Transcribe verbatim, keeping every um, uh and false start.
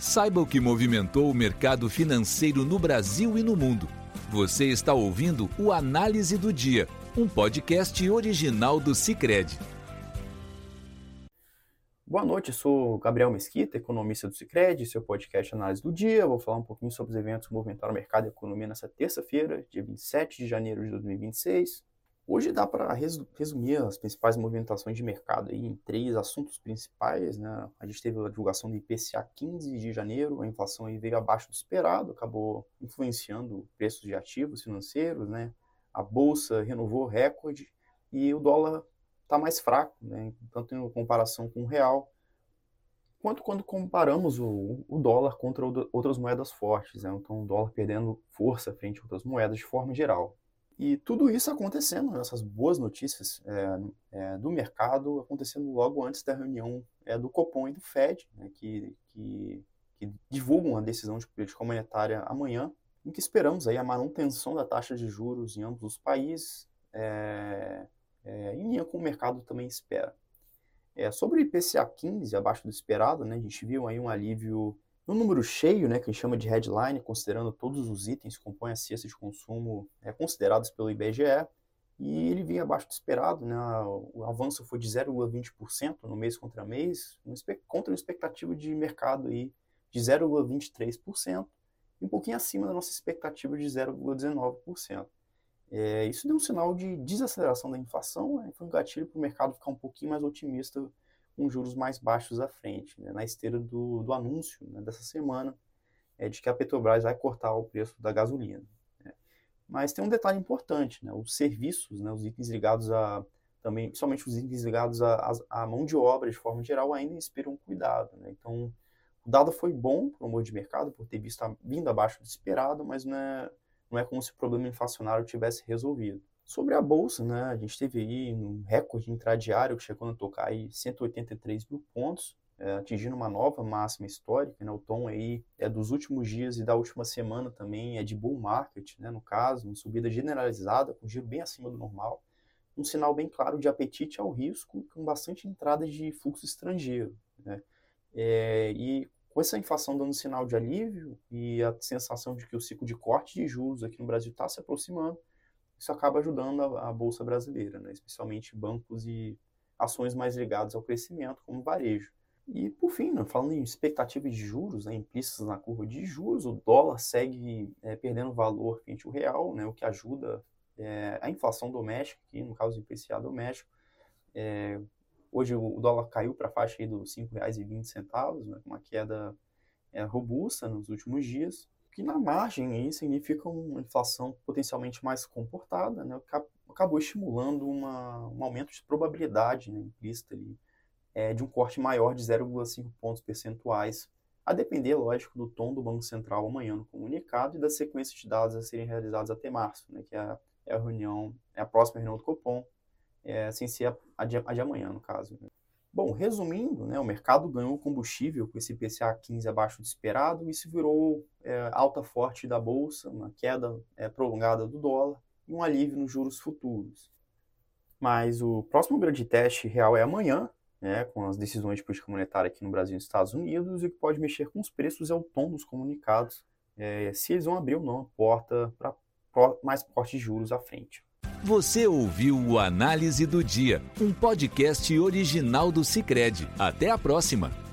Saiba o que movimentou o mercado financeiro no Brasil e no mundo. Você está ouvindo o Análise do Dia, um podcast original do Sicredi. Boa noite, eu sou Gabriel Mesquita, economista do Sicredi, seu podcast Análise do Dia. Vou falar um pouquinho sobre os eventos que movimentaram o mercado e a economia nessa terça-feira, dia vinte e sete de janeiro de dois mil e vinte e seis. Hoje dá para resumir as principais movimentações de mercado aí em três assuntos principais, né? A gente teve a divulgação do I P C A quinze de janeiro, a inflação aí veio abaixo do esperado, acabou influenciando preços de ativos financeiros, né? A bolsa renovou recorde e o dólar está mais fraco, né? Tanto em comparação com o real, quanto quando comparamos o, o dólar contra outras moedas fortes, né? Então o dólar perdendo força frente a outras moedas de forma geral. E tudo isso acontecendo, essas boas notícias é, é, do mercado, acontecendo logo antes da reunião é, do Copom e do Fed, né, que, que, que divulgam a decisão de política monetária amanhã, em que esperamos aí a manutenção da taxa de juros em ambos os países, é, é, em linha com o mercado também espera. É, sobre o I P C A quinze, abaixo do esperado, né, a gente viu aí um alívio no número cheio, né, que a gente chama de headline, considerando todos os itens que compõem a cesta de consumo é, considerados pelo I B G E, e ele vinha abaixo do esperado, né, o avanço foi de zero vírgula vinte por cento no mês contra mês, contra uma expectativa de mercado aí de zero vírgula vinte e três por cento, e um pouquinho acima da nossa expectativa de zero vírgula dezenove por cento. É, isso deu um sinal de desaceleração da inflação, né, foi um gatilho para o mercado ficar um pouquinho mais otimista com juros mais baixos à frente, né, na esteira do, do anúncio, né, dessa semana é, de que a Petrobras vai cortar o preço da gasolina. Né. Mas tem um detalhe importante, né, os serviços, né, os itens ligados a, também, principalmente os itens ligados à mão de obra de forma geral, ainda inspiram cuidado. Né. Então, o dado foi bom para o humor de mercado, por ter visto a, vindo abaixo do esperado, mas não é, não é como se o problema inflacionário tivesse resolvido. Sobre a Bolsa, né, a gente teve aí um recorde intradiário que chegou a tocar aí cento e oitenta e três mil pontos, é, atingindo uma nova máxima histórica, né, o tom aí é dos últimos dias e da última semana também é de bull market, né, no caso, uma subida generalizada, com giro bem acima do normal, um sinal bem claro de apetite ao risco, com bastante entrada de fluxo estrangeiro. Né, é, e com essa inflação dando sinal de alívio e a sensação de que o ciclo de corte de juros aqui no Brasil está se aproximando, isso acaba ajudando a, a Bolsa brasileira, né? Especialmente bancos e ações mais ligadas ao crescimento, como varejo. E, por fim, né, falando em expectativa de juros, né, implícitas na curva de juros, o dólar segue é, perdendo valor frente ao real, né, o que ajuda é, a inflação doméstica, aqui, no caso do I P C A doméstico. É, hoje o dólar caiu para a faixa aí dos cinco reais e vinte centavos, né, uma queda é, robusta nos últimos dias, que na margem aí significa uma inflação potencialmente mais comportada, né, que acabou estimulando uma, um aumento de probabilidade, né, implícita ali, é, de um corte maior de zero vírgula cinco pontos percentuais, a depender, lógico, do tom do Banco Central amanhã no comunicado e da sequência de dados a serem realizados até março, né, que é a, é a reunião, é a próxima reunião do Copom, é, sem ser a, a, de, a de amanhã, no caso. Né. Bom, resumindo, né, o mercado ganhou combustível com esse I P C A quinze abaixo do esperado, e isso virou é, alta forte da Bolsa, uma queda é, prolongada do dólar e um alívio nos juros futuros. Mas o próximo grande teste real é amanhã, né, com as decisões de política monetária aqui no Brasil e nos Estados Unidos, e o que pode mexer com os preços é o tom dos comunicados, é, se eles vão abrir ou não a porta para mais cortes de juros à frente. Você ouviu o Análise do Dia, um podcast original do Sicredi. Até a próxima!